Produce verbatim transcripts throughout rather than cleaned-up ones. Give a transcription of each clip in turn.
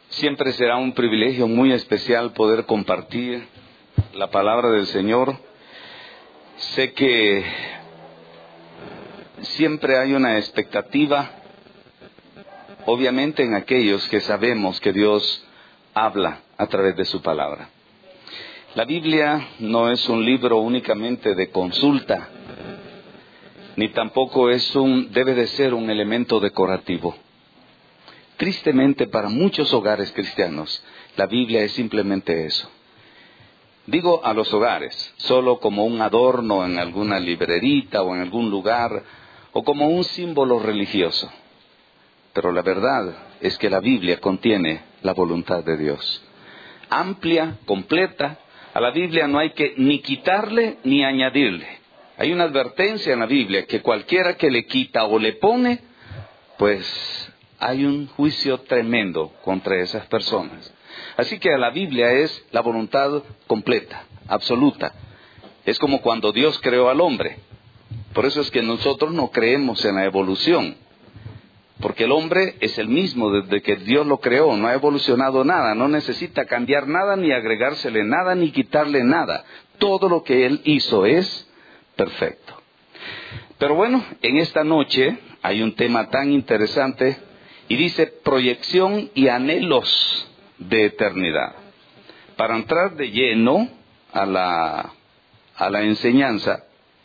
Siempre será un privilegio muy especial poder compartir la palabra del Señor. Sé que siempre hay una expectativa, obviamente en aquellos que sabemos que Dios habla a través de su palabra. La Biblia no es un libro únicamente de consulta, ni tampoco es un, debe de ser un elemento decorativo. Tristemente, para muchos hogares cristianos, la Biblia es simplemente eso. Digo a los hogares, solo como un adorno en alguna librerita o en algún lugar, o como un símbolo religioso. Pero la verdad es que la Biblia contiene la voluntad de Dios. Amplia, completa. A la Biblia no hay que ni quitarle ni añadirle. Hay una advertencia en la Biblia que cualquiera que le quita o le pone, pues hay un juicio tremendo contra esas personas. Así que la Biblia es la voluntad completa, absoluta. Es como cuando Dios creó al hombre. Por eso es que nosotros no creemos en la evolución. Porque el hombre es el mismo desde que Dios lo creó, no ha evolucionado nada, no necesita cambiar nada, ni agregársele nada, ni quitarle nada. Todo lo que Él hizo es perfecto. Pero bueno, en esta noche hay un tema tan interesante y dice proyección y anhelos de eternidad. Para entrar de lleno a la, a la enseñanza,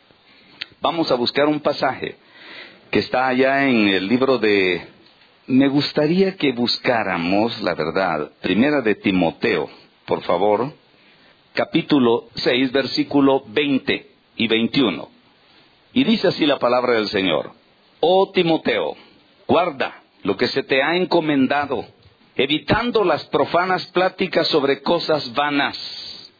vamos a buscar un pasaje que está allá en el libro de... Me gustaría que buscáramos, la verdad, Primera de Timoteo, por favor, capítulo seis, versículo veinte y veintiuno. Y dice así la palabra del Señor: Oh Timoteo, guarda lo que se te ha encomendado, evitando las profanas pláticas sobre cosas vanas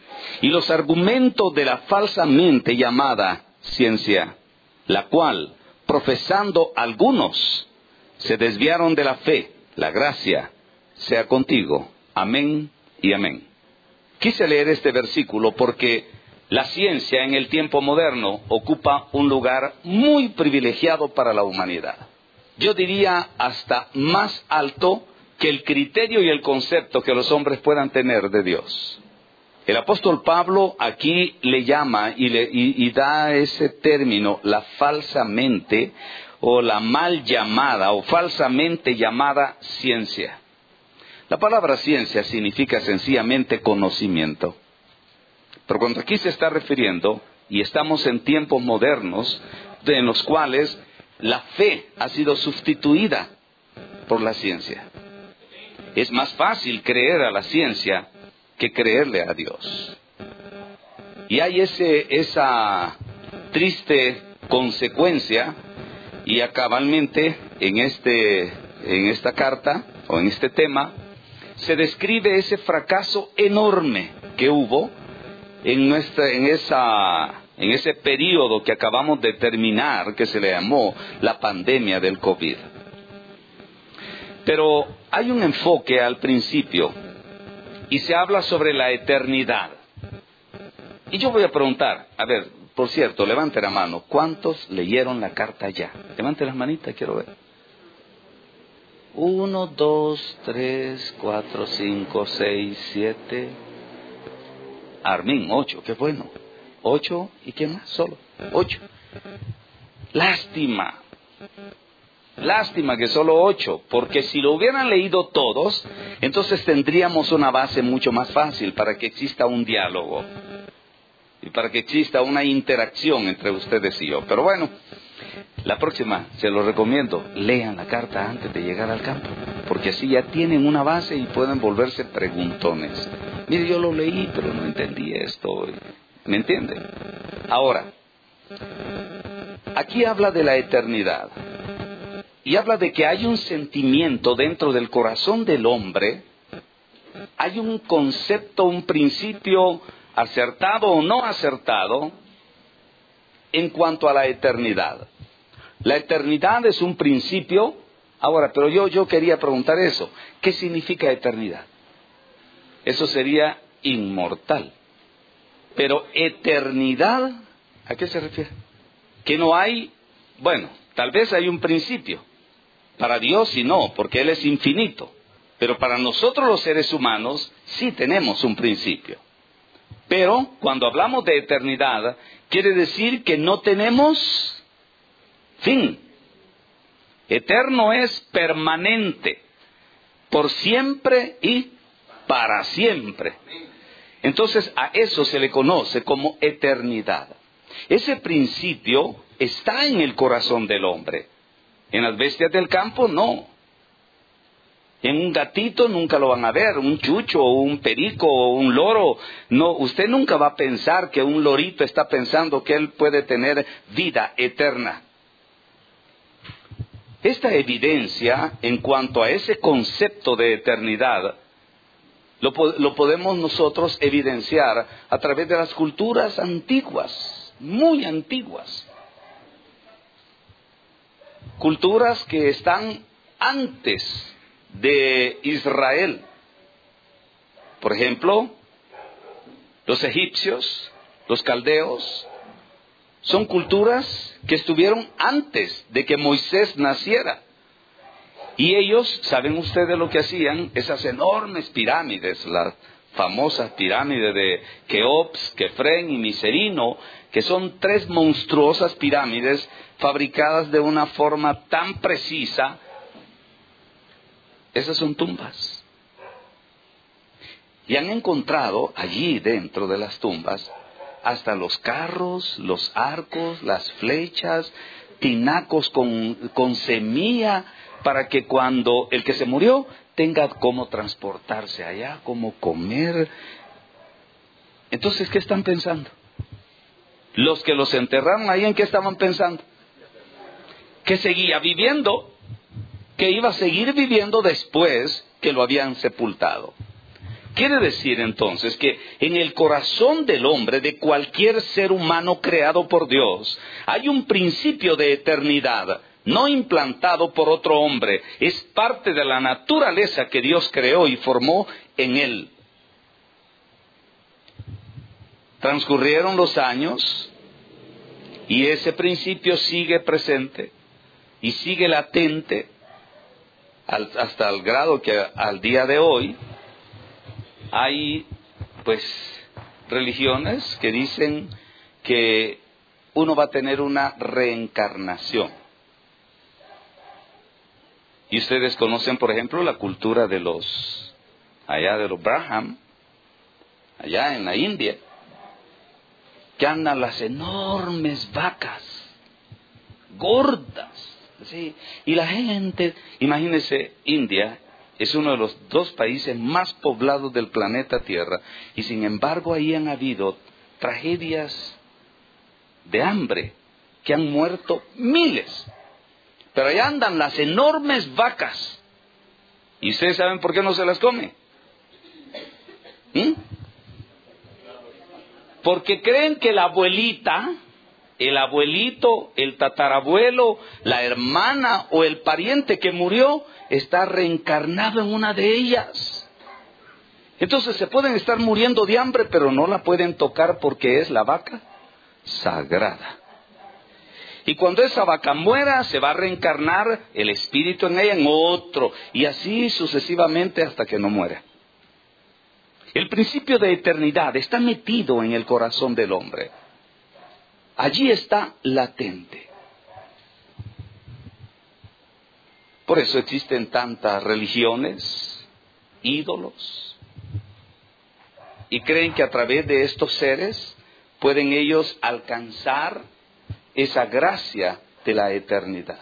y los argumentos de la falsamente llamada ciencia, la cual, profesando algunos, se desviaron de la fe. La gracia sea contigo. Amén y amén. Quise leer este versículo porque la ciencia en el tiempo moderno ocupa un lugar muy privilegiado para la humanidad. Yo diría hasta más alto que el criterio y el concepto que los hombres puedan tener de Dios. El apóstol Pablo aquí le llama y, le, y, y da ese término, la falsamente o la mal llamada o falsamente llamada ciencia. La palabra ciencia significa sencillamente conocimiento. Pero cuando aquí se está refiriendo, y estamos en tiempos modernos en los cuales la fe ha sido sustituida por la ciencia. Es más fácil creer a la ciencia que creerle a Dios. Y hay ese, esa triste consecuencia, y cabalmente en, este, en esta carta, o en este tema, se describe ese fracaso enorme que hubo en, nuestra, en, esa, en ese periodo que acabamos de terminar, que se le llamó la pandemia del COVID. Pero hay un enfoque al principio, y se habla sobre la eternidad. Y yo voy a preguntar, a ver, por cierto, levante la mano, ¿cuántos leyeron la carta ya? Levante las manitas, quiero ver. Uno, dos, tres, cuatro, cinco, seis, siete. Armin, ocho, qué bueno. Ocho, ¿y qué más? Solo, ocho. Lástima. Lástima que solo ocho, porque si lo hubieran leído todos, entonces tendríamos una base mucho más fácil para que exista un diálogo y para que exista una interacción entre ustedes y yo. Pero bueno, la próxima, se lo recomiendo, lean la carta antes de llegar al campo, porque así ya tienen una base y pueden volverse preguntones. Mire, yo lo leí, pero no entendí esto. ¿Me entienden? Ahora, aquí habla de la eternidad. Y habla de que hay un sentimiento dentro del corazón del hombre, hay un concepto, un principio acertado o no acertado en cuanto a la eternidad. La eternidad es un principio. Ahora, pero yo, yo quería preguntar eso. ¿Qué significa eternidad? Eso sería inmortal. Pero eternidad, ¿a qué se refiere? Que no hay, bueno, tal vez hay un principio. Para Dios sí no, porque Él es infinito. Pero para nosotros los seres humanos sí tenemos un principio. Pero cuando hablamos de eternidad, quiere decir que no tenemos fin. Eterno es permanente, por siempre y para siempre. Entonces a eso se le conoce como eternidad. Ese principio está en el corazón del hombre. En las bestias del campo no. En un gatito nunca lo van a ver, un chucho o un perico o un loro. No, usted nunca va a pensar que un lorito está pensando que él puede tener vida eterna. Esta evidencia en cuanto a ese concepto de eternidad lo, lo podemos nosotros evidenciar a través de las culturas antiguas, muy antiguas. Culturas que están antes de Israel. Por ejemplo, los egipcios, los caldeos, son culturas que estuvieron antes de que Moisés naciera. Y ellos, ¿saben ustedes lo que hacían? Esas enormes pirámides, las famosas pirámides de Keops, Kefren y Miserino, que son tres monstruosas pirámides fabricadas de una forma tan precisa. Esas son tumbas. Y han encontrado allí dentro de las tumbas hasta los carros, los arcos, las flechas, tinacos con, con semilla, para que cuando el que se murió tenga cómo transportarse allá, cómo comer. Entonces, ¿qué están pensando? Los que los enterraron ahí, ¿en qué estaban pensando? Que seguía viviendo, que iba a seguir viviendo después que lo habían sepultado. Quiere decir entonces que en el corazón del hombre, de cualquier ser humano creado por Dios, hay un principio de eternidad, no implantado por otro hombre. Es parte de la naturaleza que Dios creó y formó en él. Transcurrieron los años y ese principio sigue presente y sigue latente al, hasta el grado que al día de hoy hay, pues, religiones que dicen que uno va a tener una reencarnación. Y ustedes conocen, por ejemplo, la cultura de los, allá de los Brahman, allá en la India, que andan las enormes vacas, gordas, ¿sí? Y la gente, imagínense, India es uno de los dos países más poblados del planeta Tierra, y sin embargo ahí han habido tragedias de hambre, que han muerto miles. Pero allá andan las enormes vacas. ¿Y ustedes saben por qué no se las come? ¿Mm? Porque creen que la abuelita, el abuelito, el tatarabuelo, la hermana o el pariente que murió está reencarnado en una de ellas. Entonces se pueden estar muriendo de hambre, pero no la pueden tocar porque es la vaca sagrada. Y cuando esa vaca muera, se va a reencarnar el espíritu en ella en otro, y así sucesivamente hasta que no muera. El principio de eternidad está metido en el corazón del hombre. Allí está latente. Por eso existen tantas religiones, ídolos, y creen que a través de estos seres pueden ellos alcanzar esa gracia de la eternidad.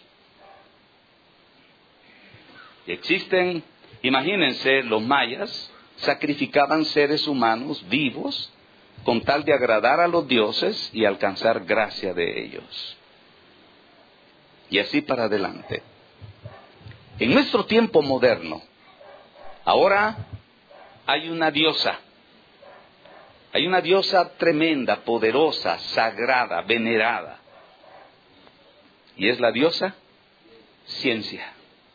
Y existen, imagínense, los mayas sacrificaban seres humanos vivos con tal de agradar a los dioses y alcanzar gracia de ellos. Y así para adelante. En nuestro tiempo moderno, ahora hay una diosa. Hay una diosa tremenda, poderosa, sagrada, venerada. Y es la diosa ciencia.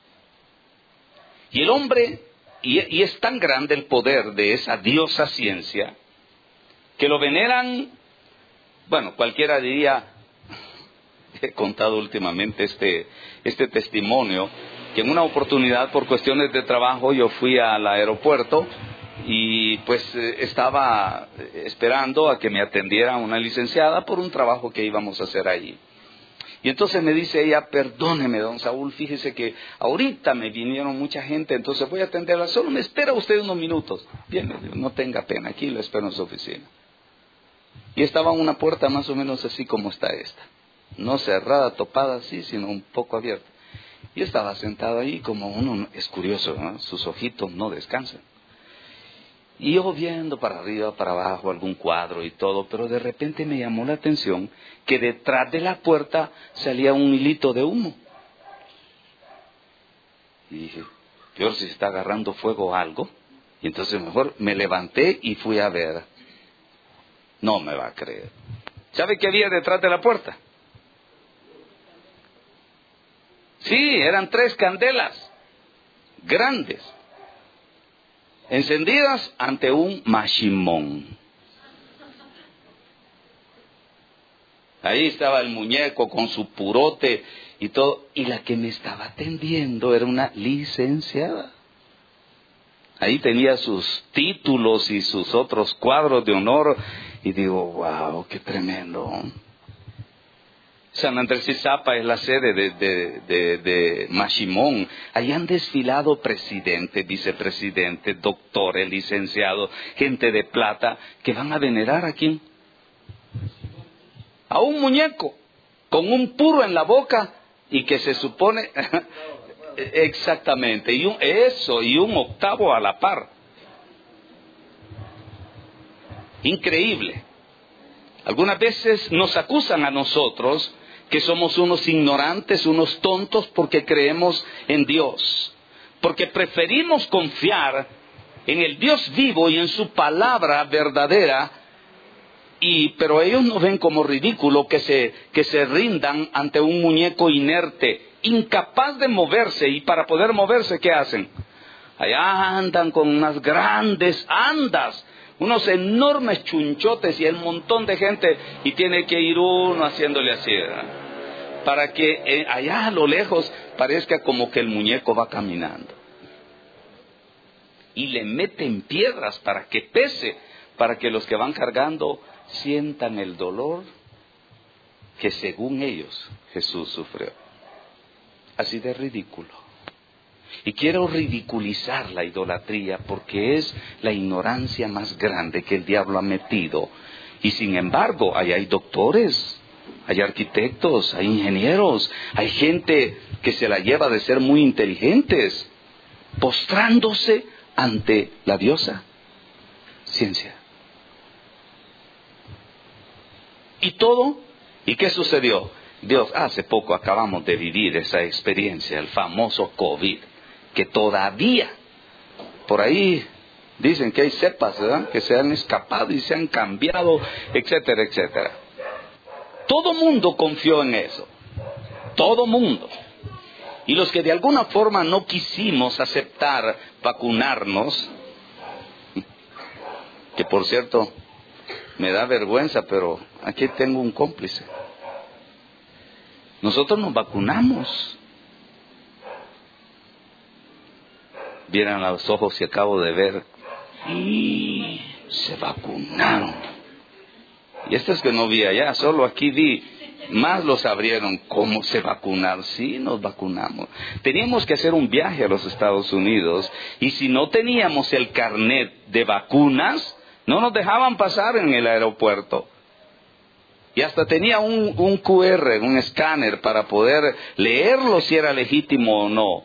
Y el hombre, y, y es tan grande el poder de esa diosa ciencia, que lo veneran, bueno, cualquiera diría, he contado últimamente este, este testimonio que en una oportunidad por cuestiones de trabajo yo fui al aeropuerto y pues eh, estaba esperando a que me atendiera una licenciada por un trabajo que íbamos a hacer ahí. Y entonces me dice ella, perdóneme, don Saúl, fíjese que ahorita me vinieron mucha gente, entonces voy a atenderla, solo me espera usted unos minutos. Bien, me dijo, no tenga pena, aquí lo espero en su oficina. Y estaba una puerta más o menos así como está esta, no cerrada, topada así, sino un poco abierta. Y estaba sentado ahí como uno, es curioso, ¿no? Sus ojitos no descansan. Y yo viendo para arriba, para abajo, algún cuadro y todo, pero de repente me llamó la atención que detrás de la puerta salía un hilito de humo. Y dije, peor si está agarrando fuego o algo. Y entonces mejor me levanté y fui a ver. No me va a creer. ¿Sabe qué había detrás de la puerta? Sí, eran tres candelas grandes, encendidas ante un mashimón. Ahí estaba el muñeco con su purote y todo, y la que me estaba atendiendo era una licenciada. Ahí tenía sus títulos y sus otros cuadros de honor, y digo, wow, qué tremendo. San Andrés Izapa es la sede de, de, de, de Mashimón. Ahí han desfilado presidentes, vicepresidentes, doctores, licenciados, gente de plata, que van a venerar a quién. A un muñeco, con un puro en la boca, y que se supone, exactamente, y un, eso, y un octavo a la par. Increíble. Algunas veces nos acusan a nosotros que somos unos ignorantes, unos tontos, porque creemos en Dios, porque preferimos confiar en el Dios vivo y en su palabra verdadera, y pero ellos nos ven como ridículo que se, que se rindan ante un muñeco inerte, incapaz de moverse, y para poder moverse, ¿qué hacen? Allá andan con unas grandes andas, unos enormes chunchotes y el montón de gente, y tiene que ir uno haciéndole así, ¿verdad? Para que eh, allá a lo lejos parezca como que el muñeco va caminando. Y le meten piedras para que pese, para que los que van cargando sientan el dolor que según ellos Jesús sufrió. Así de ridículo. Y quiero ridiculizar la idolatría porque es la ignorancia más grande que el diablo ha metido. Y sin embargo, ahí hay doctores, hay arquitectos, hay ingenieros, hay gente que se la lleva de ser muy inteligentes, postrándose ante la diosa ciencia. Y todo, ¿y qué sucedió? Dios, hace poco acabamos de vivir esa experiencia, el famoso COVID, que todavía, por ahí dicen que hay cepas, ¿verdad?, que se han escapado y se han cambiado, etcétera, etcétera. Todo mundo confió en eso, todo mundo. Y los que de alguna forma no quisimos aceptar vacunarnos, que por cierto me da vergüenza, pero aquí tengo un cómplice. Nosotros nos vacunamos. Vieran a los ojos que acabo de ver. Y se vacunaron. Y estos que no vi allá, solo aquí vi. Más los abrieron. ¿Cómo se vacunaron? Sí, nos vacunamos. Teníamos que hacer un viaje a los Estados Unidos. Y si no teníamos el carnet de vacunas, no nos dejaban pasar en el aeropuerto. Y hasta tenía un, un cu erre, un escáner, para poder leerlo si era legítimo o no.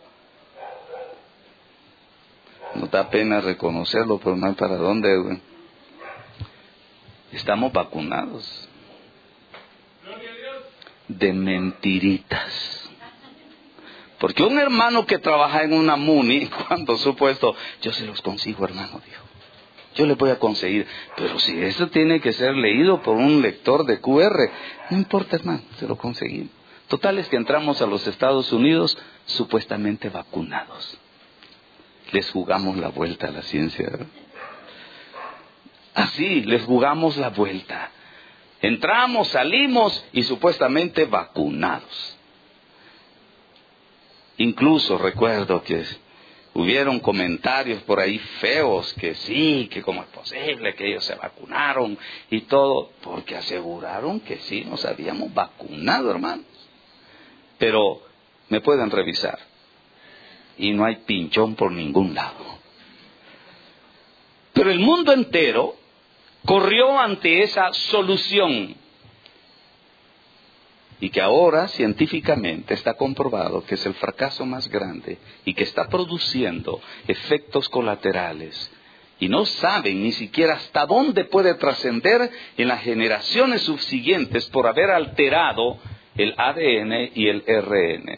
No da pena reconocerlo, pero no hay para dónde, güey. Estamos vacunados. De mentiritas. Porque un hermano que trabaja en una MUNI, cuando supuesto, yo se los consigo, hermano, dijo. Yo le voy a conseguir, pero si eso tiene que ser leído por un lector de cu erre, no importa, hermano, se lo conseguimos. Total es que entramos a los Estados Unidos supuestamente vacunados. Les jugamos la vuelta a la ciencia, ¿verdad? Así, les jugamos la vuelta. Entramos, salimos y supuestamente vacunados. Incluso recuerdo que hubieron comentarios por ahí feos que sí, que cómo es posible que ellos se vacunaron y todo, porque aseguraron que sí nos habíamos vacunado, hermanos. Pero me pueden revisar y no hay pinchón por ningún lado. Pero el mundo entero corrió ante esa solución y que ahora científicamente está comprobado que es el fracaso más grande y que está produciendo efectos colaterales y no saben ni siquiera hasta dónde puede trascender en las generaciones subsiguientes por haber alterado el A D N y el R N.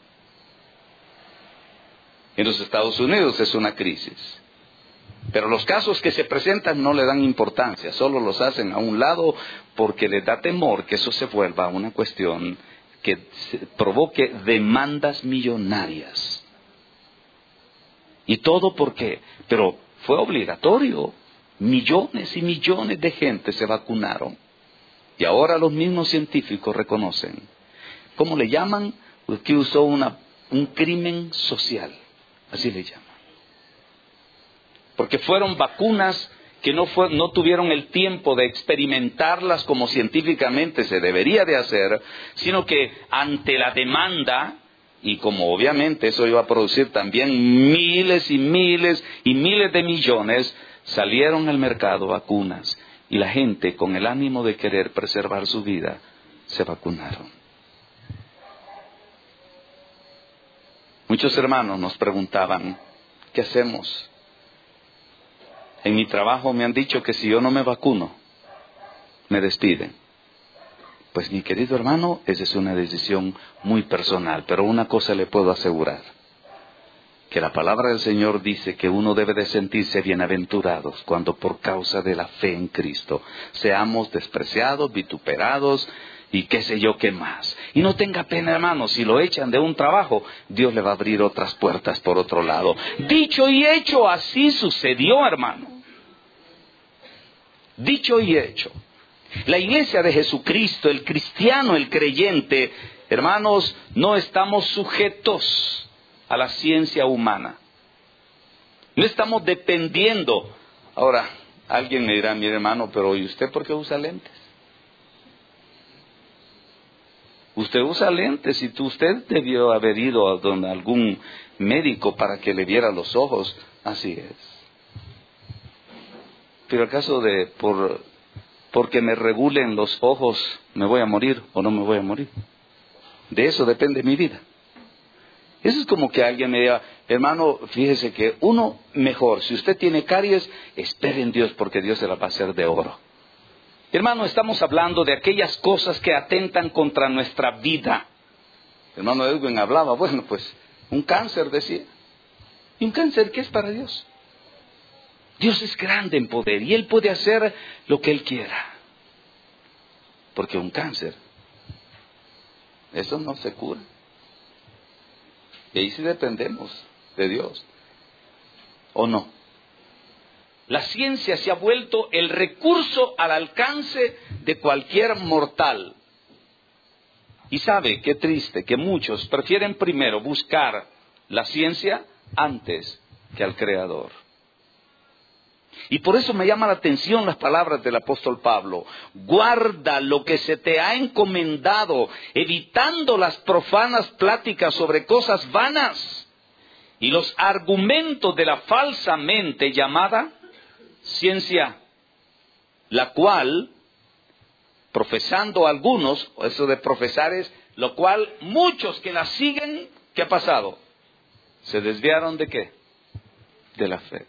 En los Estados Unidos es una crisis. Pero los casos que se presentan no le dan importancia, solo los hacen a un lado porque les da temor que eso se vuelva una cuestión que provoque demandas millonarias. ¿Y todo por qué? Pero fue obligatorio. Millones y millones de gente se vacunaron. Y ahora los mismos científicos reconocen. ¿Cómo le llaman? Que usó una, un crimen social. Así le llaman. Porque fueron vacunas que no, fue, no tuvieron el tiempo de experimentarlas como científicamente se debería de hacer, sino que ante la demanda, y como obviamente eso iba a producir también miles y miles y miles de millones, salieron al mercado vacunas, y la gente con el ánimo de querer preservar su vida, se vacunaron. Muchos hermanos nos preguntaban, ¿qué hacemos? En mi trabajo me han dicho que si yo no me vacuno, me despiden. Pues mi querido hermano, esa es una decisión muy personal, pero una cosa le puedo asegurar, que la palabra del Señor dice que uno debe de sentirse bienaventurados cuando por causa de la fe en Cristo seamos despreciados, vituperados y qué sé yo qué más. Y no tenga pena, hermano, si lo echan de un trabajo, Dios le va a abrir otras puertas por otro lado. Dicho y hecho, así sucedió, hermano. Dicho y hecho. La iglesia de Jesucristo, el cristiano, el creyente, hermanos, no estamos sujetos a la ciencia humana. No estamos dependiendo. Ahora, alguien me dirá, mire hermano, pero ¿y usted por qué usa lentes? Usted usa lentes y tú, usted debió haber ido a donde algún médico para que le viera los ojos. Así es. Pero acaso de por porque me regulen los ojos, ¿me voy a morir o no me voy a morir? De eso depende mi vida. Eso es como que alguien me diga, hermano, fíjese que uno mejor, si usted tiene caries, espere en Dios porque Dios se la va a hacer de oro. Hermano, estamos hablando de aquellas cosas que atentan contra nuestra vida. Hermano Edwin hablaba, bueno, pues, un cáncer decía. ¿Y un cáncer qué es para Dios? Dios es grande en poder y Él puede hacer lo que Él quiera. Porque un cáncer, eso no se cura. Y ahí sí dependemos de Dios. ¿O no? La ciencia se ha vuelto el recurso al alcance de cualquier mortal. Y sabe, qué triste, que muchos prefieren primero buscar la ciencia antes que al Creador. Y por eso me llama la atención las palabras del apóstol Pablo. Guarda lo que se te ha encomendado, evitando las profanas pláticas sobre cosas vanas y los argumentos de la falsamente llamada ciencia, la cual, profesando algunos, eso de profesar es, lo cual muchos que la siguen, ¿qué ha pasado? ¿Se desviaron de qué? De la fe.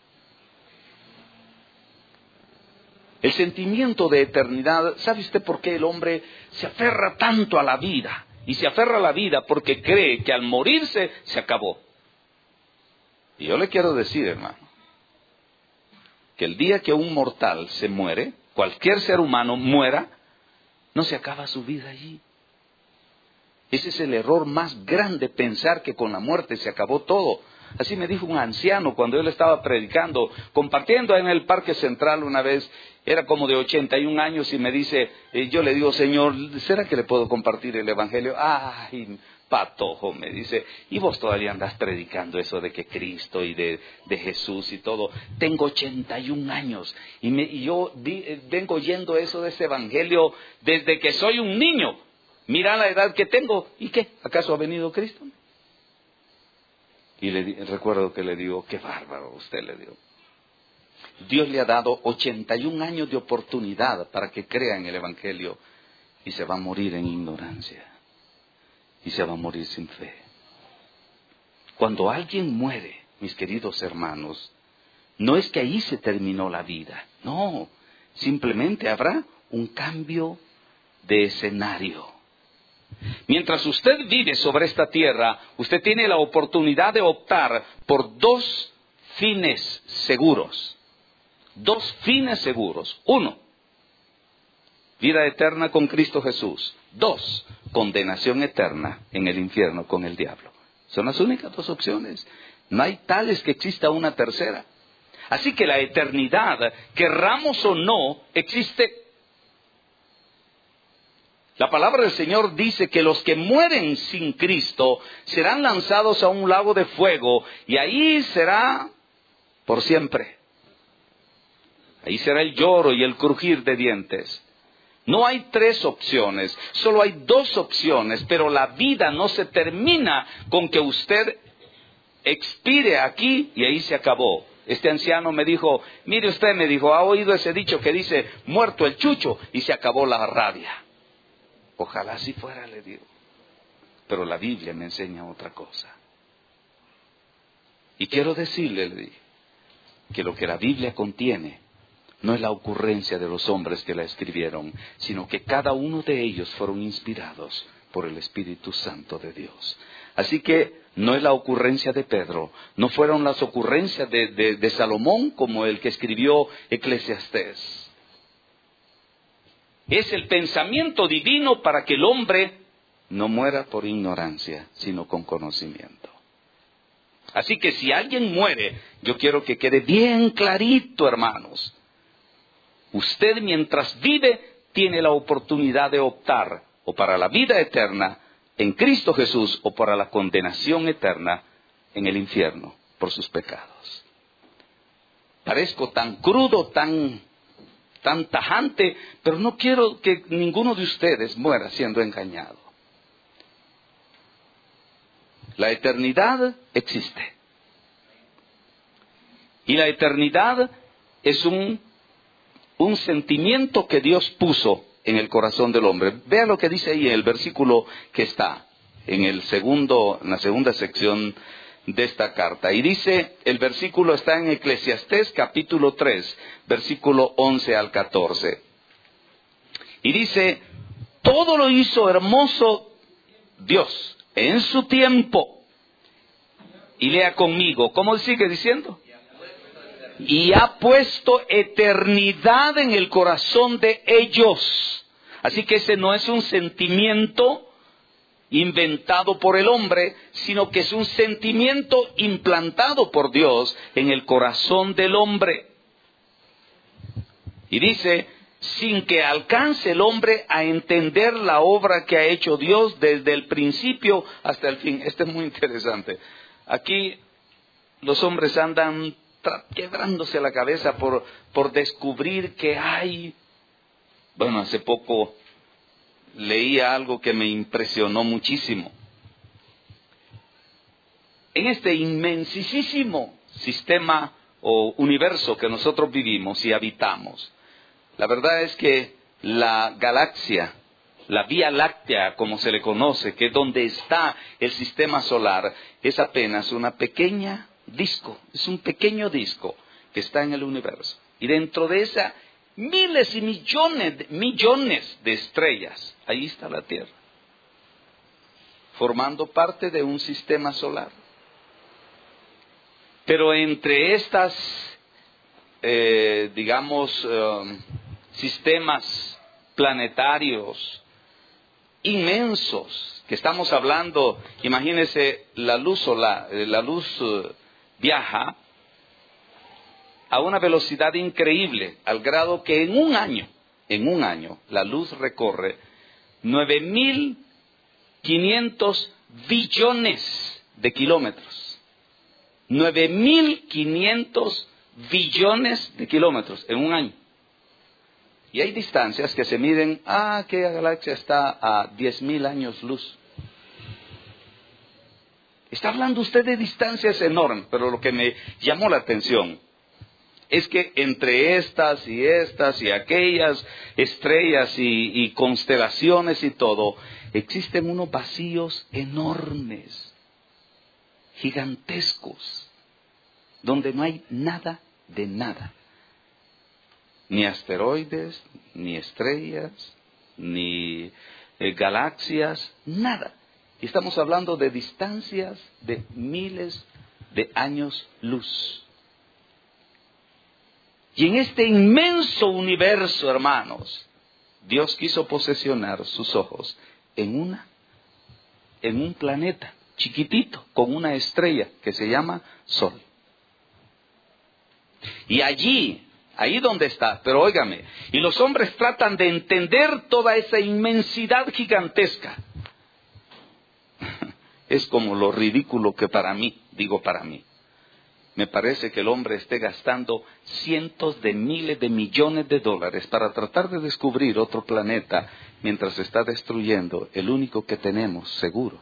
El sentimiento de eternidad, ¿sabe usted por qué el hombre se aferra tanto a la vida? Y se aferra a la vida porque cree que al morirse se acabó. Y yo le quiero decir, hermano, que el día que un mortal se muere, cualquier ser humano muera, no se acaba su vida allí. Ese es el error más grande, pensar que con la muerte se acabó todo. Así me dijo un anciano cuando él estaba predicando, compartiendo en el Parque Central una vez, era como de ochenta y un años y me dice, eh, yo le digo, Señor, ¿será que le puedo compartir el Evangelio? Ay, patojo, me dice, y vos todavía andas predicando eso de que Cristo y de, de Jesús y todo. Tengo ochenta y un años y, me, y yo di, vengo oyendo eso de ese evangelio desde que soy un niño. Mira la edad que tengo. ¿Y qué? ¿Acaso ha venido Cristo? Y le recuerdo que le digo, qué bárbaro usted, le digo. Dios le ha dado ochenta y un años de oportunidad para que crea en el evangelio y se va a morir en ignorancia. Y se va a morir sin fe. Cuando alguien muere, mis queridos hermanos, no es que ahí se terminó la vida. No, simplemente habrá un cambio de escenario. Mientras usted vive sobre esta tierra, usted tiene la oportunidad de optar por dos fines seguros. Dos fines seguros. Uno, vida eterna con Cristo Jesús. Dos, condenación eterna en el infierno con el diablo. Son las únicas dos opciones. No hay tales que exista una tercera. Así que la eternidad, querramos o no, existe. La palabra del Señor dice que los que mueren sin Cristo serán lanzados a un lago de fuego y ahí será por siempre. Ahí será el lloro y el crujir de dientes. No hay tres opciones, solo hay dos opciones, pero la vida no se termina con que usted expire aquí y ahí se acabó. Este anciano me dijo, mire usted, me dijo, ¿ha oído ese dicho que dice, muerto el chucho y se acabó la rabia? Ojalá así fuera, le digo. Pero la Biblia me enseña otra cosa. Y quiero decirle, le dije, que lo que la Biblia contiene no es la ocurrencia de los hombres que la escribieron, sino que cada uno de ellos fueron inspirados por el Espíritu Santo de Dios. Así que no es la ocurrencia de Pedro, no fueron las ocurrencias de, de, de Salomón como el que escribió Eclesiastés. Es el pensamiento divino para que el hombre no muera por ignorancia, sino con conocimiento. Así que si alguien muere, yo quiero que quede bien clarito, hermanos. Usted mientras vive tiene la oportunidad de optar o para la vida eterna en Cristo Jesús o para la condenación eterna en el infierno por sus pecados. Parezco tan crudo, tan, tan tajante, pero no quiero que ninguno de ustedes muera siendo engañado. La eternidad existe. Y la eternidad es un Un sentimiento que Dios puso en el corazón del hombre. Vea lo que dice ahí en el versículo que está en el segundo, en la segunda sección de esta carta. Y dice, el versículo está en Eclesiastés capítulo tres, versículo once al catorce. Y dice, todo lo hizo hermoso Dios en su tiempo. Y lea conmigo, ¿cómo sigue diciendo? Y ha puesto eternidad en el corazón de ellos. Así que ese no es un sentimiento inventado por el hombre, sino que es un sentimiento implantado por Dios en el corazón del hombre. Y dice, sin que alcance el hombre a entender la obra que ha hecho Dios desde el principio hasta el fin. Este es muy interesante. Aquí los hombres andan quebrándose la cabeza por, por descubrir que hay. Bueno, hace poco leía algo que me impresionó muchísimo. En este inmensísimo sistema o universo que nosotros vivimos y habitamos, la verdad es que la galaxia, la Vía Láctea, como se le conoce, que es donde está el sistema solar, es apenas una pequeña disco, es un pequeño disco que está en el universo. Y dentro de esa, miles y millones, millones de estrellas, ahí está la Tierra, formando parte de un sistema solar. Pero entre estas, eh, digamos, eh, sistemas planetarios inmensos que estamos hablando, imagínense la luz solar, la luz eh, viaja a una velocidad increíble, al grado que en un año, en un año, la luz recorre nueve mil quinientos billones de kilómetros. nueve mil quinientos billones de kilómetros en un año. Y hay distancias que se miden, ah, aquella galaxia está a diez mil años luz. Está hablando usted de distancias enormes, pero lo que me llamó la atención es que entre estas y estas y aquellas estrellas y, y constelaciones y todo, existen unos vacíos enormes, gigantescos, donde no hay nada de nada. Ni asteroides, ni estrellas, ni eh, galaxias, nada. Y estamos hablando de distancias de miles de años luz. Y en este inmenso universo, hermanos, Dios quiso posesionar sus ojos en una, en un planeta chiquitito, con una estrella que se llama Sol. Y allí, ahí donde está, pero óigame, y los hombres tratan de entender toda esa inmensidad gigantesca. Es como lo ridículo que para mí, digo para mí, me parece que el hombre esté gastando cientos de miles de millones de dólares para tratar de descubrir otro planeta mientras está destruyendo el único que tenemos seguro.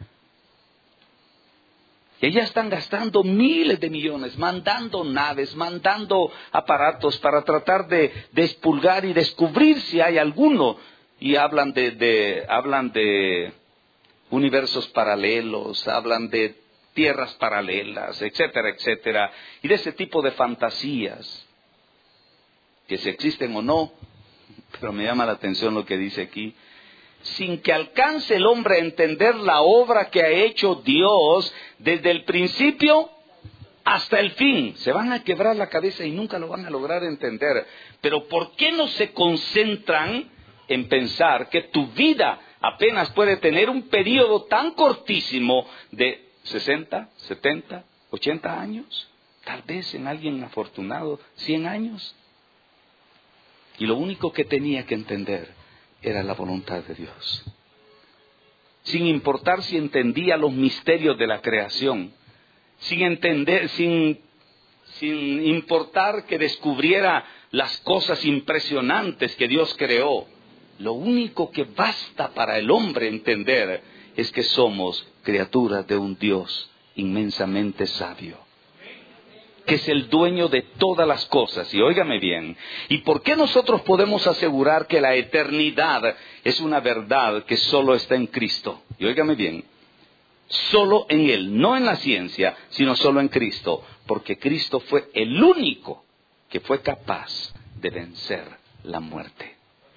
Y ya están gastando miles de millones, mandando naves, mandando aparatos para tratar de, de expulgar y descubrir si hay alguno. Y hablan de, de, hablan de universos paralelos, hablan de tierras paralelas, etcétera, etcétera, y de ese tipo de fantasías, que si existen o no, pero me llama la atención lo que dice aquí, sin que alcance el hombre a entender la obra que ha hecho Dios desde el principio hasta el fin. Se van a quebrar la cabeza y nunca lo van a lograr entender. Pero ¿por qué no se concentran en pensar que tu vida apenas puede tener un periodo tan cortísimo de sesenta, setenta, ochenta años? Tal vez en alguien afortunado, cien años. Y lo único que tenía que entender era la voluntad de Dios. Sin importar si entendía los misterios de la creación, sin entender, sin, sin importar que descubriera las cosas impresionantes que Dios creó, lo único que basta para el hombre entender es que somos criaturas de un Dios inmensamente sabio, que es el dueño de todas las cosas. Y óigame bien, ¿y por qué nosotros podemos asegurar que la eternidad es una verdad que solo está en Cristo? Y óigame bien, solo en Él, no en la ciencia, sino solo en Cristo, porque Cristo fue el único que fue capaz de vencer la muerte.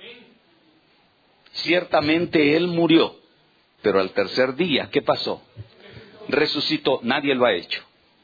Ciertamente Él murió, pero al tercer día, ¿qué pasó? Resucitó. Nadie lo ha hecho.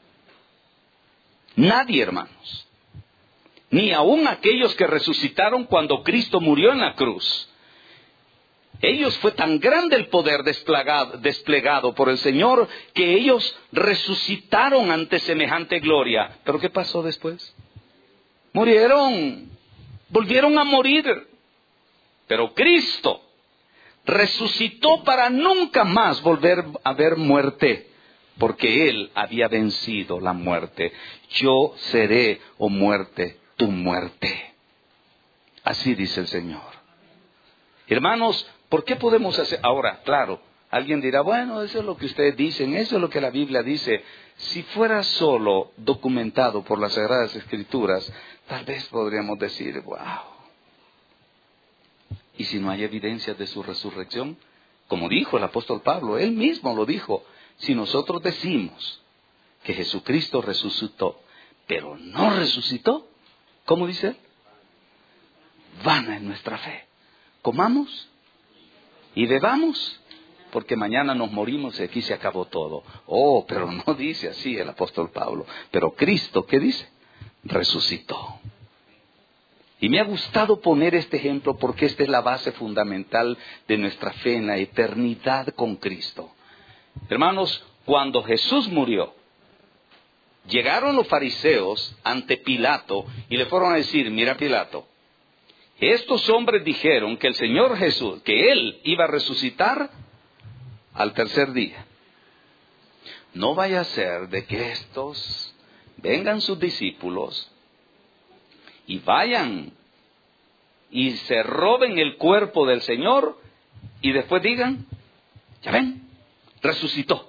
Nadie, hermanos. Ni aun aquellos que resucitaron cuando Cristo murió en la cruz. Ellos fue tan grande el poder desplegado, desplegado por el Señor que ellos resucitaron ante semejante gloria. ¿Pero qué pasó después? Murieron. Volvieron a morir. Pero Cristo resucitó para nunca más volver a ver muerte, porque Él había vencido la muerte. Yo seré, oh muerte, tu muerte. Así dice el Señor. Hermanos, ¿por qué podemos hacer? Ahora, claro, alguien dirá, bueno, eso es lo que ustedes dicen, eso es lo que la Biblia dice. Si fuera solo documentado por las Sagradas Escrituras, tal vez podríamos decir, wow. ¿Y si no hay evidencias de su resurrección? Como dijo el apóstol Pablo, él mismo lo dijo. Si nosotros decimos que Jesucristo resucitó, pero no resucitó, ¿cómo dice él? Vana es nuestra fe. Comamos y bebamos, porque mañana nos morimos y aquí se acabó todo. Oh, pero no dice así el apóstol Pablo. Pero Cristo, ¿qué dice? Resucitó. Y me ha gustado poner este ejemplo porque esta es la base fundamental de nuestra fe en la eternidad con Cristo. Hermanos, cuando Jesús murió, llegaron los fariseos ante Pilato y le fueron a decir, mira Pilato, estos hombres dijeron que el Señor Jesús, que Él iba a resucitar al tercer día. No vaya a ser de que estos vengan sus discípulos y vayan y se roben el cuerpo del Señor y después digan, ya ven, resucitó.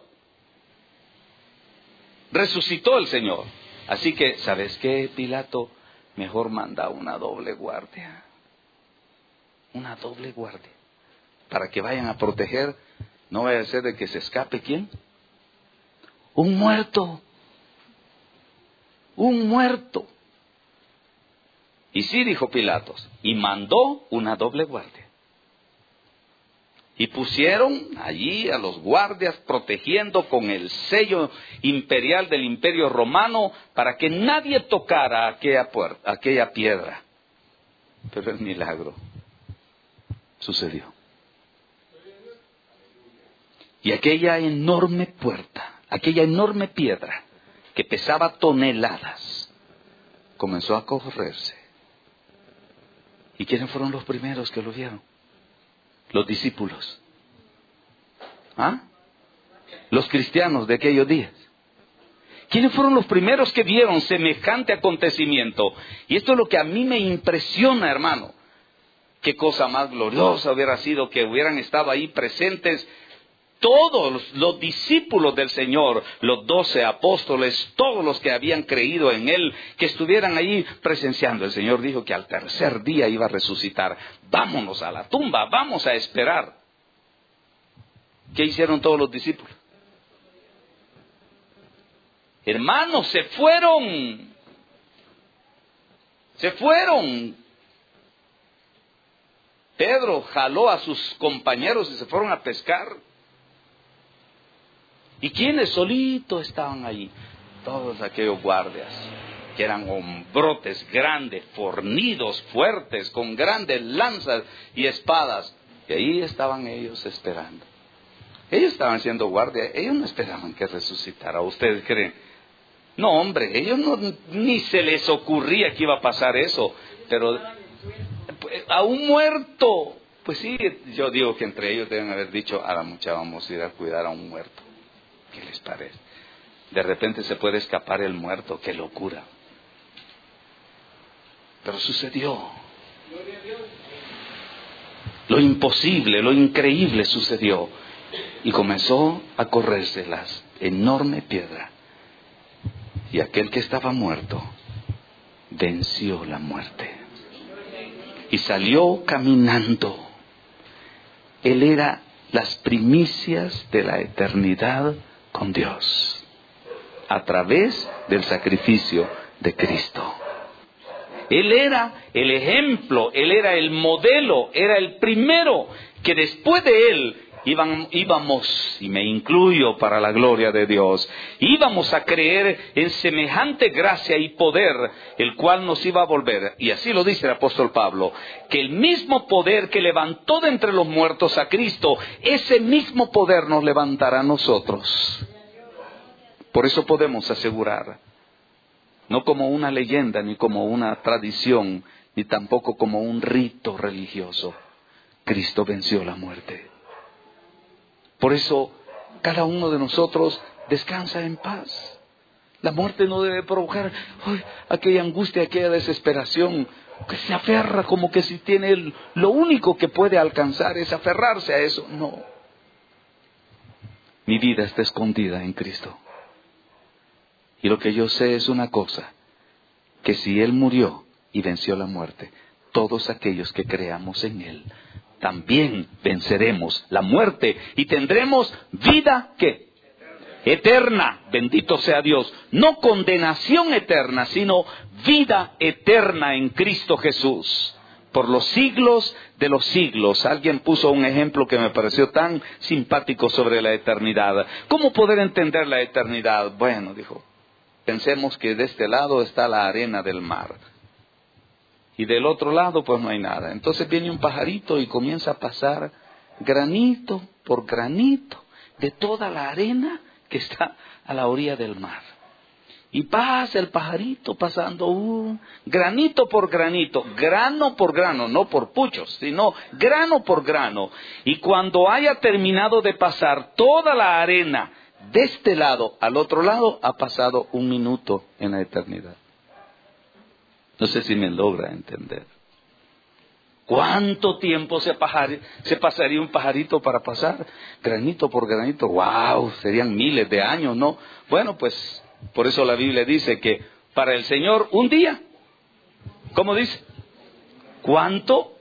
Resucitó el Señor. Así que, ¿sabes qué, Pilato? Mejor manda una doble guardia. Una doble guardia. Para que vayan a proteger, no vaya a ser de que se escape, ¿quién? Un muerto. Un muerto. Y sí, dijo Pilatos, y mandó una doble guardia. Y pusieron allí a los guardias protegiendo con el sello imperial del Imperio Romano para que nadie tocara aquella puerta, aquella piedra. Pero el milagro sucedió. Y aquella enorme puerta, aquella enorme piedra que pesaba toneladas, comenzó a correrse. ¿Y quiénes fueron los primeros que lo vieron? Los discípulos. ¿Ah? Los cristianos de aquellos días. ¿Quiénes fueron los primeros que vieron semejante acontecimiento? Y esto es lo que a mí me impresiona, hermano. Qué cosa más gloriosa hubiera sido que hubieran estado ahí presentes todos los discípulos del Señor, los doce apóstoles, todos los que habían creído en Él, que estuvieran ahí presenciando. El Señor dijo que al tercer día iba a resucitar. Vámonos a la tumba, vamos a esperar. ¿Qué hicieron todos los discípulos? Hermanos, se fueron. Se fueron. Pedro jaló a sus compañeros y se fueron a pescar. ¿Y quiénes solitos estaban allí? Todos aquellos guardias, que eran hombrotes grandes, fornidos, fuertes, con grandes lanzas y espadas. Y ahí estaban ellos esperando. Ellos estaban siendo guardia, ellos no esperaban que resucitara. ¿Ustedes creen? No, hombre, ellos no, ni se les ocurría que iba a pasar eso. Pero a un muerto, pues sí, yo digo que entre ellos deben haber dicho, a la muchacha vamos a ir a cuidar a un muerto. ¿Qué les parece? De repente se puede escapar el muerto, qué locura. Pero sucedió. Lo imposible, lo increíble sucedió. Y comenzó a correrse la enorme piedra. Y aquel que estaba muerto venció la muerte. Y salió caminando. Él era las primicias de la eternidad con Dios, a través del sacrificio de Cristo. Él era el ejemplo, Él era el modelo, era el primero que después de Él iban, íbamos, y me incluyo para la gloria de Dios, íbamos a creer en semejante gracia y poder, el cual nos iba a volver, y así lo dice el apóstol Pablo, que el mismo poder que levantó de entre los muertos a Cristo, ese mismo poder nos levantará a nosotros. Por eso podemos asegurar, no como una leyenda, ni como una tradición, ni tampoco como un rito religioso, Cristo venció la muerte. Por eso, cada uno de nosotros descansa en paz. La muerte no debe provocar uy, aquella angustia, aquella desesperación, que se aferra como que si tiene el, lo único que puede alcanzar es aferrarse a eso. No. Mi vida está escondida en Cristo. Y lo que yo sé es una cosa, que si Él murió y venció la muerte, todos aquellos que creamos en Él, también venceremos la muerte y tendremos vida, ¿qué? Eterna, bendito sea Dios. No condenación eterna, sino vida eterna en Cristo Jesús. Por los siglos de los siglos. Alguien puso un ejemplo que me pareció tan simpático sobre la eternidad. ¿Cómo poder entender la eternidad? Bueno, dijo, pensemos que de este lado está la arena del mar. Y del otro lado pues no hay nada. Entonces viene un pajarito y comienza a pasar granito por granito de toda la arena que está a la orilla del mar. Y pasa el pajarito pasando un granito por granito, grano por grano, no por puchos, sino grano por grano. Y cuando haya terminado de pasar toda la arena de este lado al otro lado, ha pasado un minuto en la eternidad. No sé si me logra entender. ¿Cuánto tiempo se, pajar, se pasaría un pajarito para pasar? Granito por granito, wow, serían miles de años, ¿no? Bueno, pues por eso la Biblia dice que para el Señor un día, ¿cómo dice? ¿Cuánto?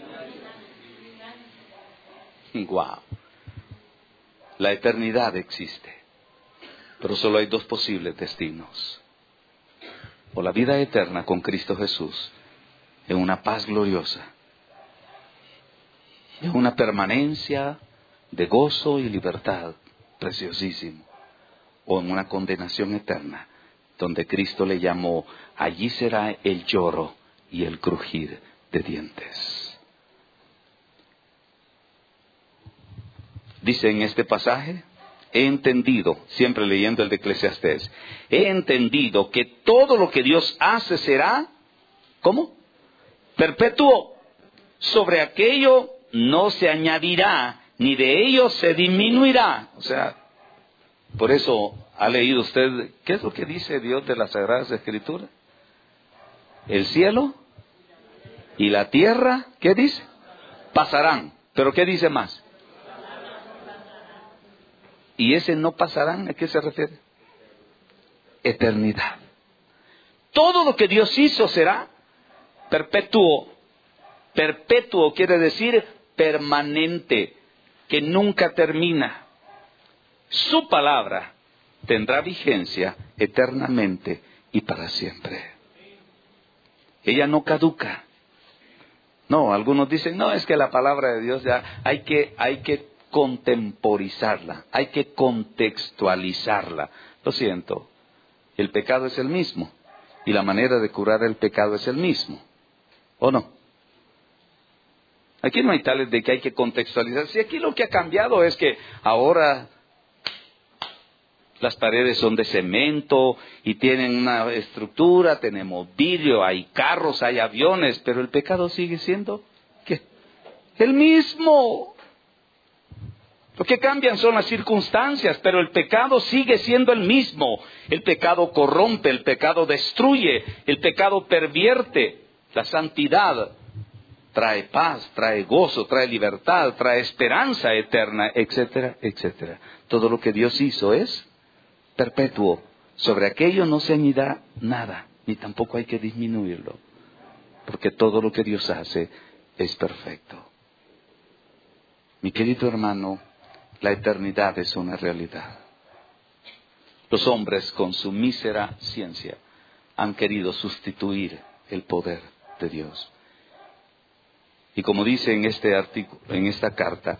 Wow. La eternidad existe, pero solo hay dos posibles destinos. O la vida eterna con Cristo Jesús, en una paz gloriosa, en una permanencia de gozo y libertad preciosísimo, o en una condenación eterna, donde Cristo le llamó, allí será el lloro y el crujir de dientes. Dice en este pasaje, he entendido, siempre leyendo el de Eclesiastés, he entendido que todo lo que Dios hace será, ¿cómo? Perpetuo. Sobre aquello no se añadirá, ni de ello se disminuirá. O sea, por eso ha leído usted, ¿qué es lo que dice Dios de las Sagradas Escrituras? El cielo y la tierra, ¿qué dice? Pasarán. ¿Pero qué dice más? ¿Y ese no pasarán? ¿A qué se refiere? Eternidad. Todo lo que Dios hizo será perpetuo. Perpetuo quiere decir permanente, que nunca termina. Su palabra tendrá vigencia eternamente y para siempre. Ella no caduca. No, algunos dicen, no, es que la palabra de Dios ya hay que, hay que contemporizarla, hay que contextualizarla. Lo siento, el pecado es el mismo y la manera de curar el pecado es el mismo, ¿o no? Aquí no hay tales de que hay que contextualizar. Si aquí lo que ha cambiado es que ahora las paredes son de cemento y tienen una estructura, tenemos vidrio, hay carros, hay aviones, pero el pecado sigue siendo ¿qué? El mismo. Lo que cambian son las circunstancias, pero el pecado sigue siendo el mismo. El pecado corrompe, el pecado destruye, el pecado pervierte. La santidad trae paz, trae gozo, trae libertad, trae esperanza eterna, etcétera, etcétera. Todo lo que Dios hizo es perpetuo. Sobre aquello no se añadirá nada, ni tampoco hay que disminuirlo, porque todo lo que Dios hace es perfecto. Mi querido hermano, la eternidad es una realidad. Los hombres con su mísera ciencia han querido sustituir el poder de Dios. Y como dice en este artículo, en esta carta,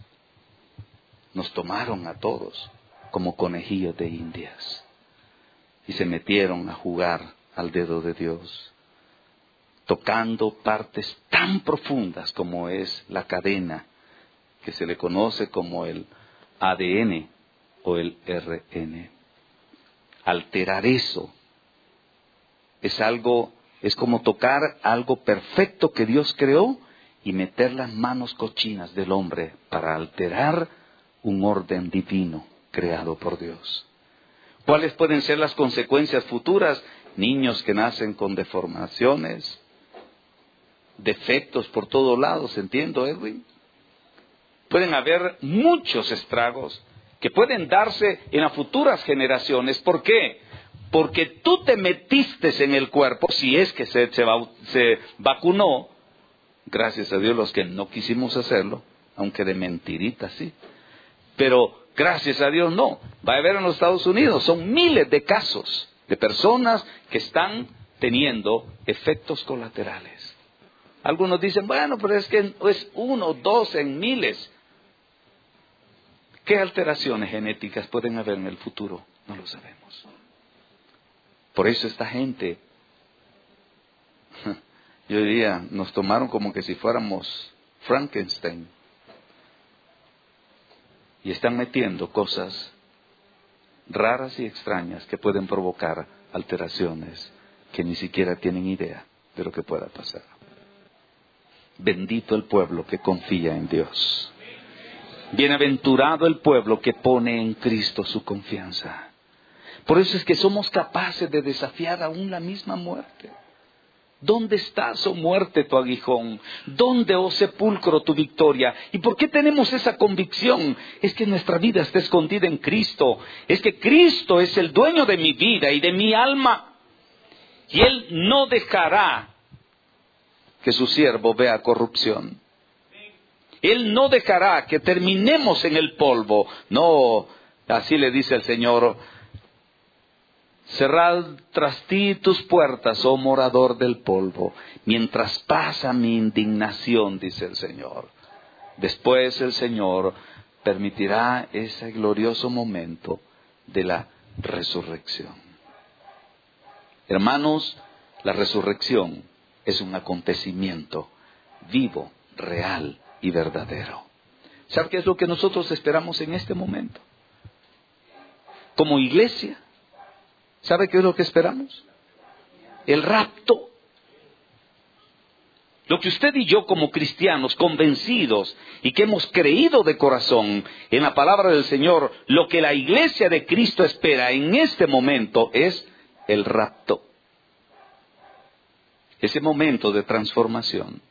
nos tomaron a todos como conejillos de indias y se metieron a jugar al dedo de Dios, tocando partes tan profundas como es la cadena que se le conoce como el A D N o el R N. Alterar eso es algo, es como tocar algo perfecto que Dios creó y meter las manos cochinas del hombre para alterar un orden divino creado por Dios. ¿Cuáles pueden ser las consecuencias futuras? Niños que nacen con deformaciones, defectos por todos lados, ¿entiendo, Edwin? Pueden haber muchos estragos que pueden darse en las futuras generaciones. ¿Por qué? Porque tú te metiste en el cuerpo, si es que se, se, se vacunó, gracias a Dios los que no quisimos hacerlo, aunque de mentirita sí, pero gracias a Dios no. Va a haber en los Estados Unidos, son miles de casos de personas que están teniendo efectos colaterales. Algunos dicen, bueno, pero es que es uno, dos en miles. ¿Qué alteraciones genéticas pueden haber en el futuro? No lo sabemos. Por eso esta gente, yo diría, nos tomaron como que si fuéramos Frankenstein. Y están metiendo cosas raras y extrañas que pueden provocar alteraciones que ni siquiera tienen idea de lo que pueda pasar. Bendito el pueblo que confía en Dios. Bienaventurado el pueblo que pone en Cristo su confianza. Por eso es que somos capaces de desafiar aún la misma muerte. ¿Dónde estás, oh muerte, tu aguijón? ¿Dónde, oh sepulcro, tu victoria? ¿Y por qué tenemos esa convicción? Es que nuestra vida está escondida en Cristo. Es que Cristo es el dueño de mi vida y de mi alma. Y Él no dejará que su siervo vea corrupción. Él no dejará que terminemos en el polvo. No, así le dice el Señor: cerrad tras ti tus puertas, oh morador del polvo, mientras pasa mi indignación, dice el Señor. Después el Señor permitirá ese glorioso momento de la resurrección. Hermanos, la resurrección es un acontecimiento vivo, real y verdadero. ¿Sabe qué es lo que nosotros esperamos en este momento? Como iglesia, ¿sabe qué es lo que esperamos? El rapto. Lo que usted y yo como cristianos convencidos y que hemos creído de corazón en la palabra del Señor, lo que la iglesia de Cristo espera en este momento es el rapto. Ese momento de transformación,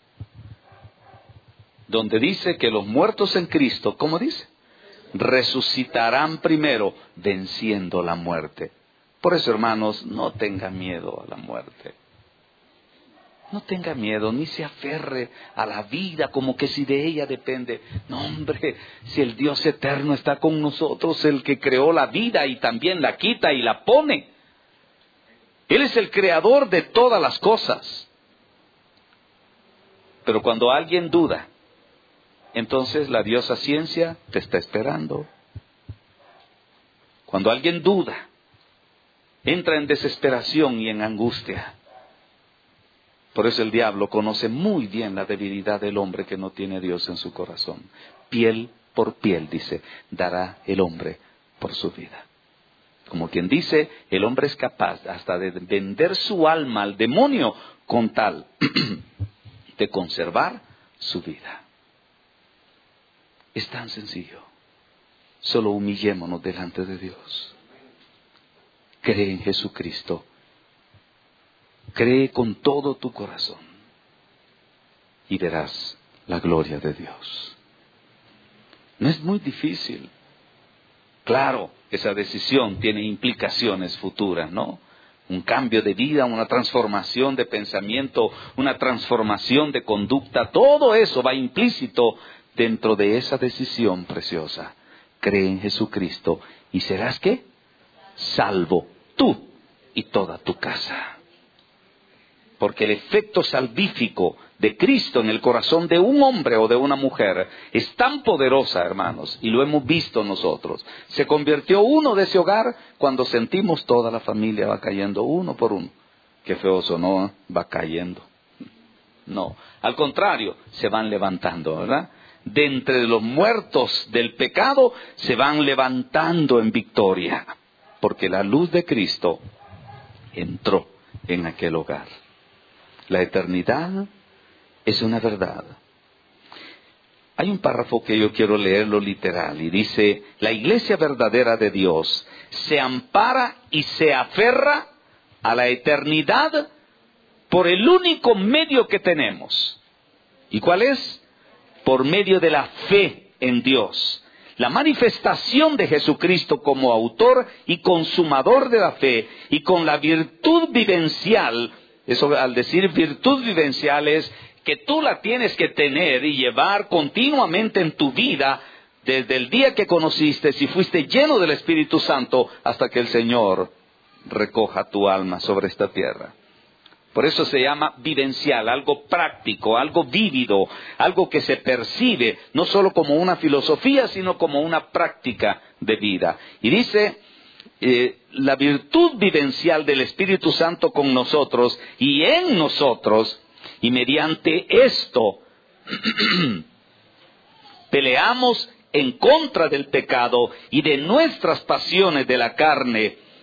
donde dice que los muertos en Cristo, ¿cómo dice? Resucitarán primero, venciendo la muerte. Por eso, hermanos, no tenga miedo a la muerte. No tenga miedo, ni se aferre a la vida como que si de ella depende. No, hombre, si el Dios eterno está con nosotros, el que creó la vida y también la quita y la pone. Él es el creador de todas las cosas. Pero cuando alguien duda, entonces la diosa ciencia te está esperando. Cuando alguien duda, entra en desesperación y en angustia. Por eso el diablo conoce muy bien la debilidad del hombre que no tiene a Dios en su corazón. Piel por piel, dice, dará el hombre por su vida. Como quien dice, el hombre es capaz hasta de vender su alma al demonio con tal de conservar su vida. Es tan sencillo. Solo humillémonos delante de Dios. Cree en Jesucristo. Cree con todo tu corazón. Y verás la gloria de Dios. No es muy difícil. Claro, esa decisión tiene implicaciones futuras, ¿no? Un cambio de vida, una transformación de pensamiento, una transformación de conducta. Todo eso va implícito dentro de esa decisión preciosa. Cree en Jesucristo y serás ¿qué? Salvo tú y toda tu casa. Porque el efecto salvífico de Cristo en el corazón de un hombre o de una mujer es tan poderosa, hermanos, y lo hemos visto nosotros. Se convirtió uno de ese hogar cuando sentimos toda la familia va cayendo uno por uno. Qué feo sonó, ¿eh? Va cayendo. No, al contrario, se van levantando, ¿verdad? De entre los muertos del pecado se van levantando en victoria, porque la luz de Cristo entró en aquel hogar. La eternidad es una verdad. Hay un párrafo que yo quiero leerlo literal y dice: la iglesia verdadera de Dios se ampara y se aferra a la eternidad por el único medio que tenemos. ¿Y cuál es? Por medio de la fe en Dios. La manifestación de Jesucristo como autor y consumador de la fe y con la virtud vivencial. Eso al decir virtud vivencial es que tú la tienes que tener y llevar continuamente en tu vida desde el día que conociste, si fuiste lleno del Espíritu Santo, hasta que el Señor recoja tu alma sobre esta tierra. Por eso se llama vivencial, algo práctico, algo vívido, algo que se percibe, no solo como una filosofía, sino como una práctica de vida. Y dice, eh, la virtud vivencial del Espíritu Santo con nosotros y en nosotros, y mediante esto peleamos en contra del pecado y de nuestras pasiones de la carne,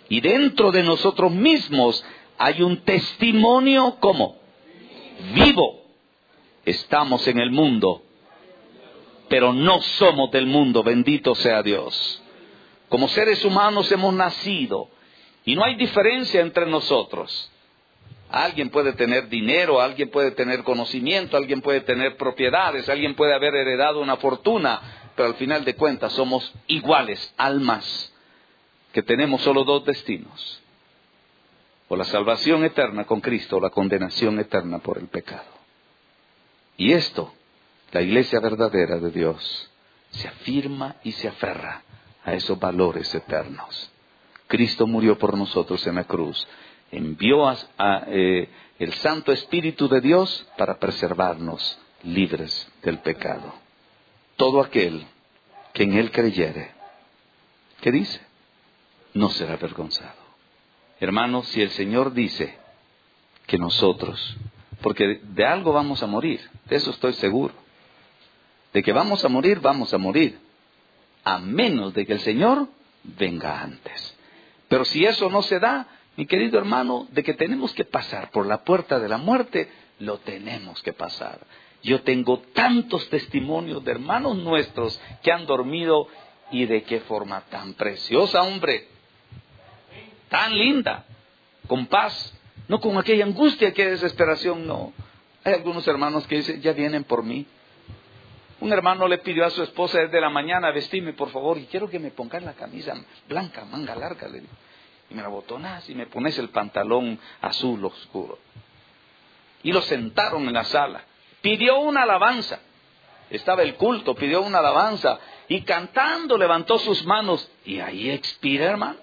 Y dentro de nosotros mismos hay un testimonio, ¿cómo? Vivo. Estamos en el mundo, pero no somos del mundo, bendito sea Dios. Como seres humanos hemos nacido y no hay diferencia entre nosotros. Alguien puede tener dinero, alguien puede tener conocimiento, alguien puede tener propiedades, alguien puede haber heredado una fortuna, pero al final de cuentas somos iguales, almas, que tenemos solo dos destinos: o la salvación eterna con Cristo, o la condenación eterna por el pecado. Y esto, la iglesia verdadera de Dios, se afirma y se aferra a esos valores eternos. Cristo murió por nosotros en la cruz. Envió a, a, eh, el Santo Espíritu de Dios para preservarnos libres del pecado. Todo aquel que en Él creyere, ¿qué dice? No será avergonzado. Hermanos, si el Señor dice que nosotros, porque de algo vamos a morir, de eso estoy seguro, de que vamos a morir, vamos a morir, a menos de que el Señor venga antes. Pero si eso no se da, mi querido hermano, de que tenemos que pasar por la puerta de la muerte, lo tenemos que pasar. Yo tengo tantos testimonios de hermanos nuestros que han dormido, y de qué forma tan preciosa, hombre, tan linda, con paz, no con aquella angustia, aquella desesperación, no. Hay algunos hermanos que dicen, ya vienen por mí. Un hermano le pidió a su esposa desde la mañana, vestime por favor, y quiero que me pongas la camisa blanca, manga larga, le digo. Y me la botonas y me pones el pantalón azul oscuro. Y lo sentaron en la sala. Pidió una alabanza. Estaba el culto, pidió una alabanza. Y cantando levantó sus manos. Y ahí expira, hermanos.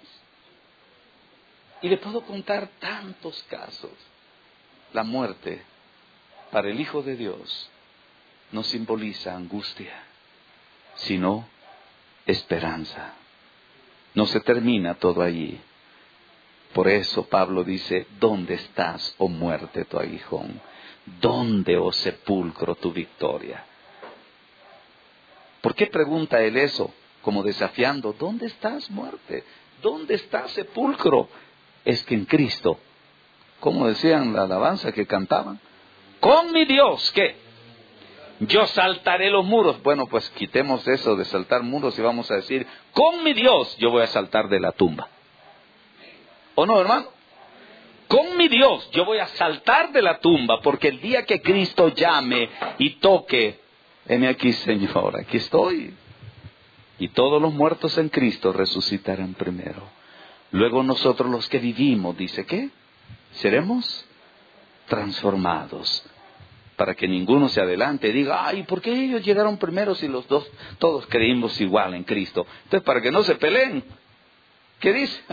Y le puedo contar tantos casos. La muerte, para el Hijo de Dios, no simboliza angustia, sino esperanza. No se termina todo allí. Por eso Pablo dice, ¿dónde estás, oh muerte, tu aguijón? ¿Dónde, oh sepulcro, tu victoria? ¿Por qué pregunta él eso? Como desafiando, ¿dónde estás, muerte? ¿Dónde está, sepulcro? Es que en Cristo, como decían la alabanza que cantaban, con mi Dios, ¿qué? Yo saltaré los muros. Bueno, pues quitemos eso de saltar muros y vamos a decir, con mi Dios yo voy a saltar de la tumba. ¿O no, hermano? Con mi Dios yo voy a saltar de la tumba, porque el día que Cristo llame y toque, heme aquí, Señor, aquí estoy. Y todos los muertos en Cristo resucitarán primero. Luego nosotros los que vivimos, dice, ¿qué? Seremos transformados. Para que ninguno se adelante y diga, ay, ¿por qué ellos llegaron primero si los dos, todos creímos igual en Cristo? Entonces, para que no se peleen, ¿qué dice?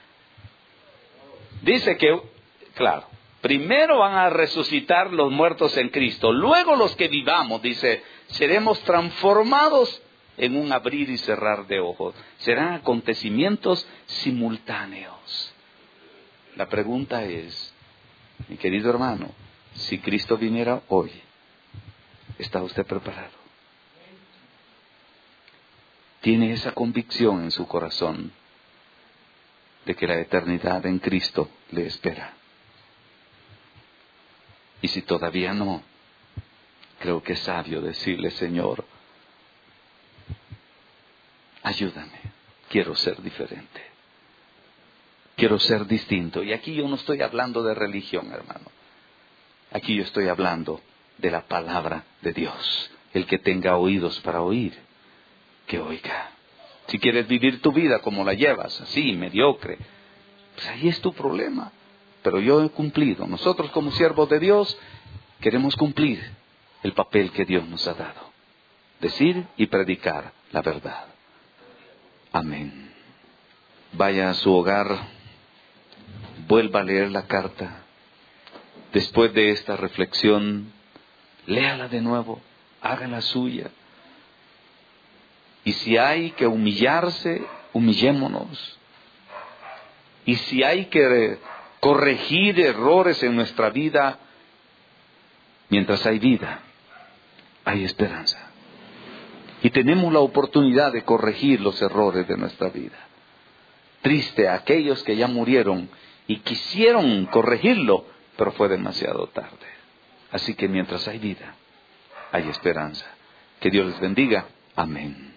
Dice que, claro, primero van a resucitar los muertos en Cristo, luego los que vivamos, dice, seremos transformados en un abrir y cerrar de ojos. Serán acontecimientos simultáneos. La pregunta es, mi querido hermano, si Cristo viniera hoy, ¿está usted preparado? ¿Tiene esa convicción en su corazón de que la eternidad en Cristo le espera? Y si todavía no, creo que es sabio decirle, Señor, ayúdame, quiero ser diferente, quiero ser distinto. Y aquí yo no estoy hablando de religión, hermano. Aquí yo estoy hablando de la palabra de Dios. El que tenga oídos para oír, que oiga. Si quieres vivir tu vida como la llevas, así, mediocre, pues ahí es tu problema. Pero yo he cumplido. Nosotros como siervos de Dios queremos cumplir el papel que Dios nos ha dado. Decir y predicar la verdad. Amén. Vaya a su hogar, vuelva a leer la carta. Después de esta reflexión, léala de nuevo, hágala suya. Y si hay que humillarse, humillémonos. Y si hay que corregir errores en nuestra vida, mientras hay vida, hay esperanza. Y tenemos la oportunidad de corregir los errores de nuestra vida. triste a aquellos que ya murieron y quisieron corregirlo, pero fue demasiado tarde. Así que mientras hay vida, hay esperanza. Que Dios les bendiga. Amén.